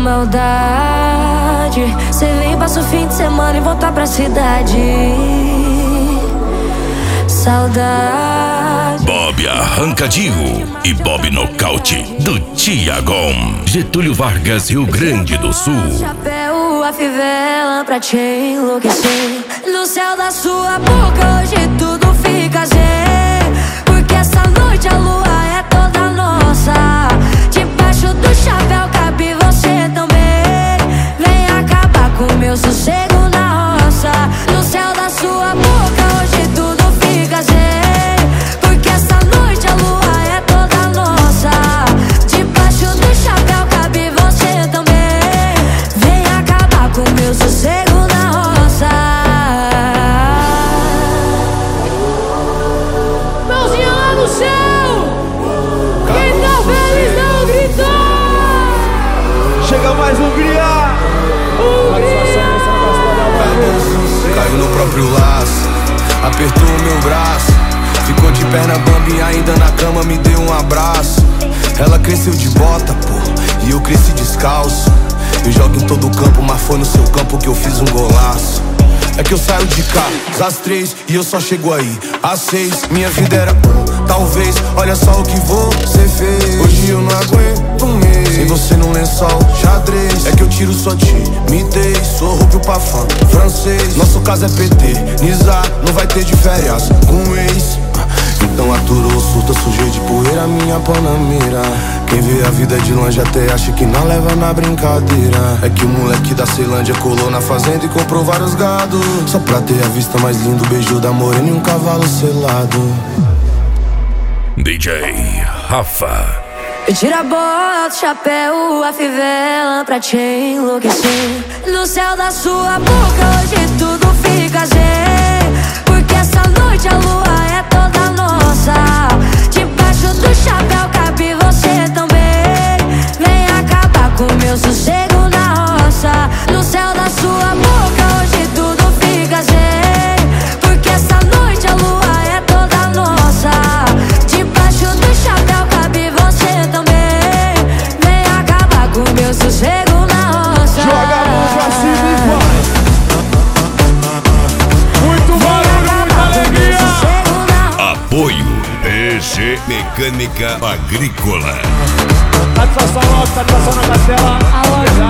maldade. Cê vem, passa o fim de semana e volta pra cidade. Saudade. Bob Arrancadinho e Bob Nocaute do Tiagão. Getúlio Vargas, Rio Grande do Sul. Chapéu, a fivela pra te enlouquecer. No céu da sua boca hoje tudo fica zen. Porque essa noite a lua é toda nossa. Debaixo do chapéu cabe você também. Vem acabar com meu sossego na roça. No céu da sua boca hoje tudo fica zen. Porque essa noite a lua é toda nossa. Debaixo do chapéu cabe você também. Vem acabar com meu sossego na roça. Mãozinha lá no céu. Quem tá feliz não gritou. Chega mais Hungria. Caiu no próprio laço, apertou o meu braço. Ficou de perna bamba e ainda na cama me deu um abraço. Ela cresceu de bota, pô, e eu cresci descalço. Eu jogo em todo campo, mas foi no seu campo que eu fiz um golaço. É que eu saio de casa às 3 e eu só chego aí às 6. Minha vida era talvez, olha só o que você fez. Hoje eu não aguento um mês sem você num lençol xadrez. É que eu tiro sua timidez, sou rubro pra fã francês. Nosso caso é PT, Nizar, não vai ter de férias com ex. Então aturou, surta, sujei de poeira minha panamera. Quem vê a vida de longe até acha que não leva na brincadeira. É que o moleque da Ceilândia colou na fazenda e comprou vários gado. Só pra ter a vista mais linda, o beijo da morena e um cavalo selado. DJ Rafa. Tira a bota, o chapéu, a fivela pra te enlouquecer. No céu da sua boca hoje tudo fica zen. Porque essa noite a lua é toda nossa. Debaixo do chapéu cabe você também. Vem acabar com meu sossego na roça. No céu da sua boca hoje tudo fica zen. Porque essa noite a lua é toda nossa. Debaixo do chapéu cabe você também. Vem acabar com meu sossego na roça. Joga a mão pra cima e vai. Muito barulho, muita alegria. Apoio PG Mecânica Agrícola. Satisfação na castela. Alô,